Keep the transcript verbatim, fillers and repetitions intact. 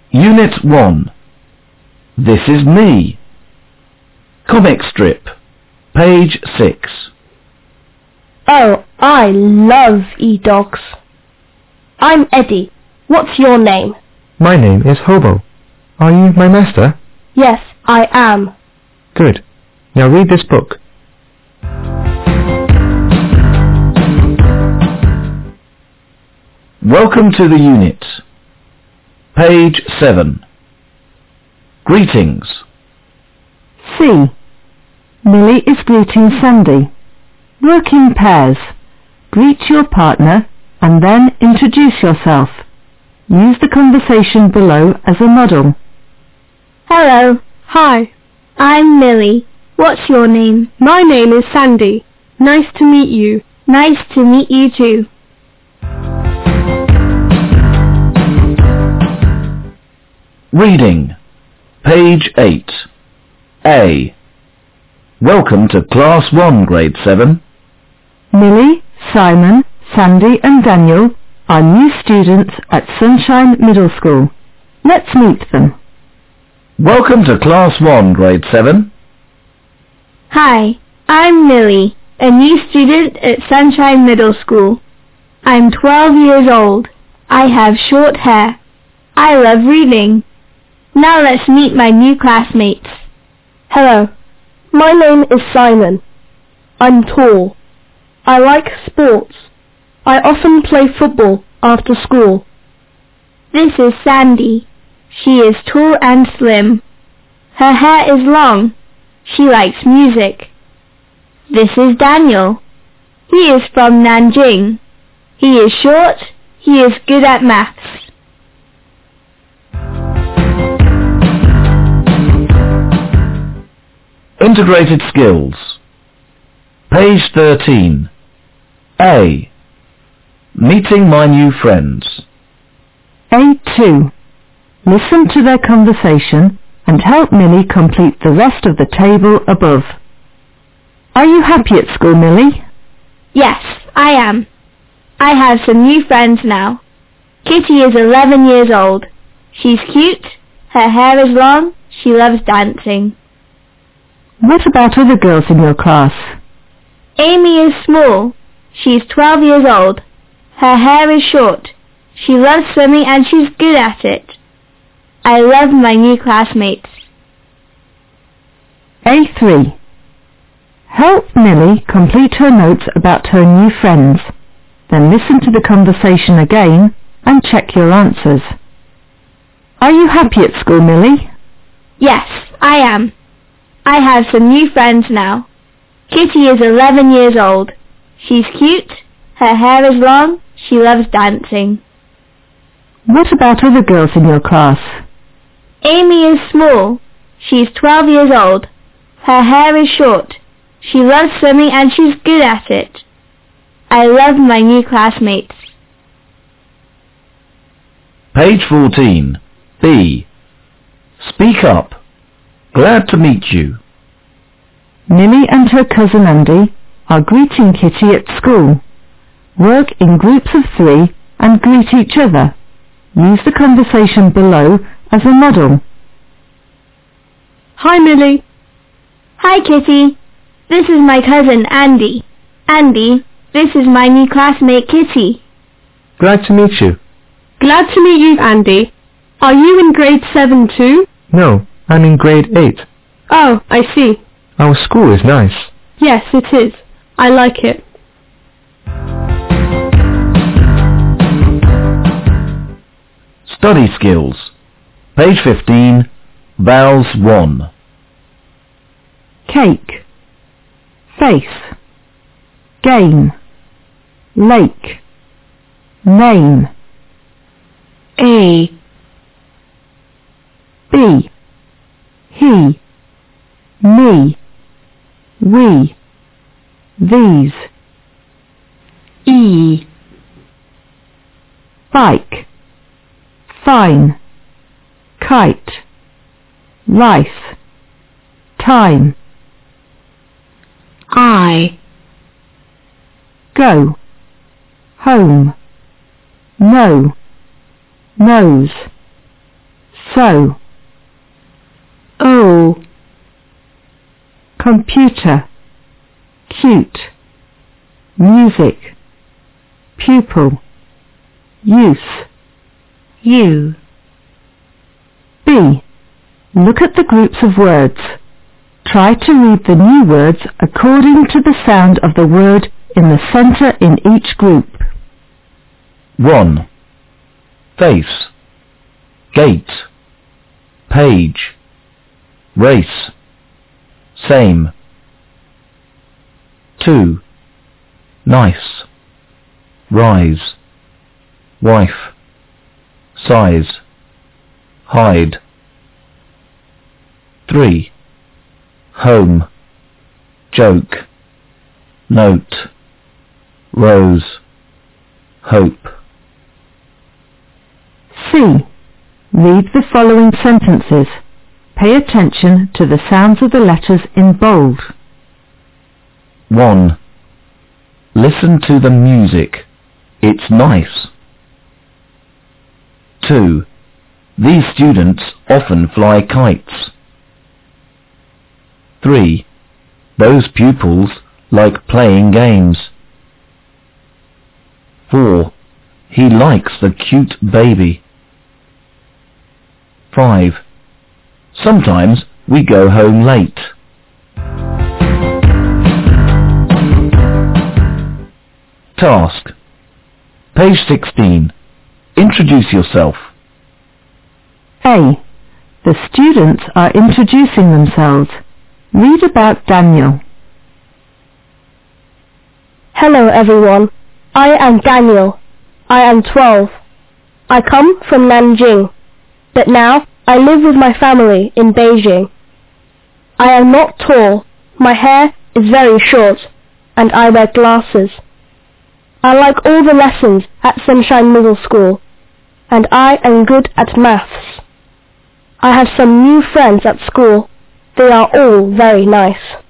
Unit one. This is me. Comic strip. Page six. Oh, I love e-dogs. I'm Eddie. What's your name? My name is Hobo. Are you my master? Yes, I am. Good. Now read this book. Welcome to the unit. Page seven. Greetings. C. Millie is greeting Sandy. Work in pairs. Greet your partner and then introduce yourself. Use the conversation below as a model. Hello. Hi. I'm Millie. What's your name? My name is Sandy. Nice to meet you. Nice to meet you too. Reading. Page eight. A. Welcome to Class one, Grade seven. Millie, Simon, Sandy and Daniel are new students at Sunshine Middle School. Let's meet them. Welcome to Class one, Grade seven. Hi, I'm Millie, a new student at Sunshine Middle School. I'm twelve years old. I have short hair. I love reading. Now let's meet my new classmates. Hello. My name is Simon. I'm tall. I like sports. I often play football after school. This is Sandy. She is tall and slim. Her hair is long. She likes music. This is Daniel. He is from Nanjing. He is short. He is good at maths. Integrated skills. Page thirteen. A. Meeting my new friends. A two. Listen to their conversation and help Millie complete the rest of the table above. Are you happy at school, Millie? Yes, I am. I have some new friends now. Kitty is eleven years old. She's cute. Her hair is long. She loves dancing. What about other girls in your class? Amy is small. She's twelve years old. Her hair is short. She loves swimming and she's good at it. I love my new classmates. A three. Help Millie complete her notes about her new friends. Then listen to the conversation again and check your answers. Are you happy at school, Millie? Yes, I am. I have some new friends now. Kitty is eleven years old. She's cute. Her hair is long. She loves dancing. What about other girls in your class? Amy is small. She's twelve years old. Her hair is short. She loves swimming and she's good at it. I love my new classmates. Page fourteen. B. Speak up. Glad to meet you. Millie and her cousin Andy are greeting Kitty at school. Work in groups of three and greet each other. Use the conversation below as a model. Hi, Millie. Hi, Kitty. This is my cousin Andy. Andy, this is my new classmate Kitty. Glad to meet you. Glad to meet you, Andy. Are you in grade seven too? No, I'm in grade eight. Oh, I see. Our school is nice. Yes, it is. I like it. Study skills. Page fifteen. Vowels one. Cake, face, game, lake, name. A. B, he, me, we, these. E. Bike, fine, kite, life, time. I. Go, home, no, nose, So. O. Computer. Cute. Music. Pupil. Use. U. B. Look at the groups of words. Try to read the new words according to the sound of the word in the centre in each group. one. Face, gate, page, race, same. two. Nice, rise, wife, size, hide. three. Home, joke, note, rose, hope. C. Read the following sentences. Pay attention to the sounds of the letters in bold. one. Listen to the music. It's nice. two. These students often fly kites. three. Those pupils like playing games. four. He likes the cute baby. five. Sometimes we go home late. Task. Page sixteen. Introduce yourself. A. The students are introducing themselves. Read about Daniel. Hello everyone. I am Daniel. I am twelve. I come from Nanjing, but now I live with my family in Beijing. I am not tall. My hair is very short, and I wear glasses. I like all the lessons at Sunshine Middle School, and I am good at maths. I have some new friends at school. They are all very nice.